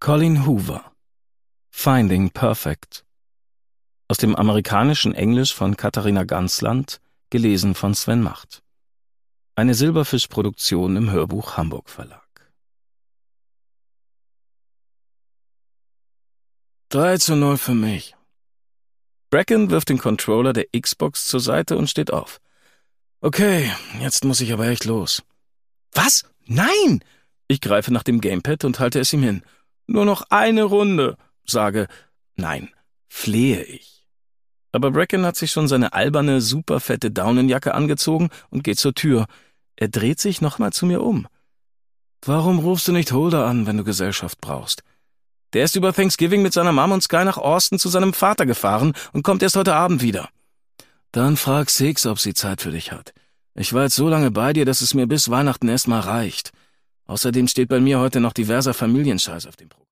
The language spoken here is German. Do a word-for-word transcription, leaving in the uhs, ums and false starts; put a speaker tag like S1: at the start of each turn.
S1: Colleen Hoover. Finding Perfect. Aus dem amerikanischen Englisch von Katharina Gansland, gelesen von Sven Macht. Eine Silberfisch-Produktion im Hörbuch Hamburg Verlag. drei zu null für mich. Bracken wirft den Controller der Xbox zur Seite und steht auf. Okay, jetzt muss ich aber echt los. Was? Nein! Ich greife nach dem Gamepad und halte es ihm hin. Nur noch eine Runde, sage, nein, flehe ich. Aber Bracken hat sich schon seine alberne, superfette Daunenjacke angezogen und geht zur Tür. Er dreht sich nochmal zu mir um. Warum rufst du nicht Holder an, wenn du Gesellschaft brauchst? Der ist über Thanksgiving mit seiner Mom und Sky nach Austin zu seinem Vater gefahren und kommt erst heute Abend wieder. Dann frag Six, ob sie Zeit für dich hat. Ich war jetzt so lange bei dir, dass es mir bis Weihnachten erstmal reicht. Außerdem steht bei mir heute noch diverser Familienscheiß auf dem Programm.